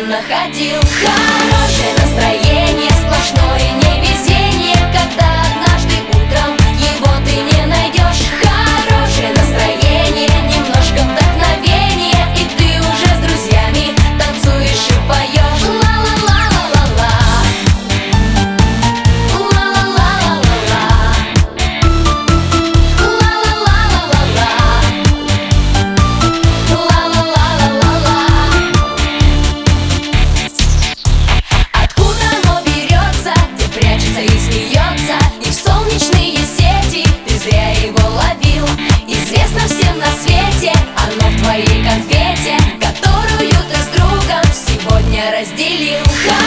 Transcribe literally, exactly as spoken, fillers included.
находил. Хорошее настроение, сплошное невезение, когда однажды утром его ты не найдешь. Хорошее настроение, немножко вдохновения, и ты уже с друзьями танцуешь и поешь. Ла-ла-ла-ла-ла-ла, ла-ла-ла-ла-ла-ла, ла-ла-ла-ла-ла-ла, ла-ла-ла-ла-ла-ла. Откуда оно берется, где прячется и смеется, и в солнечные сети ты зря его ловил. Известно всем на свете, оно в твоей конфете, которую ты с другом сегодня разделил.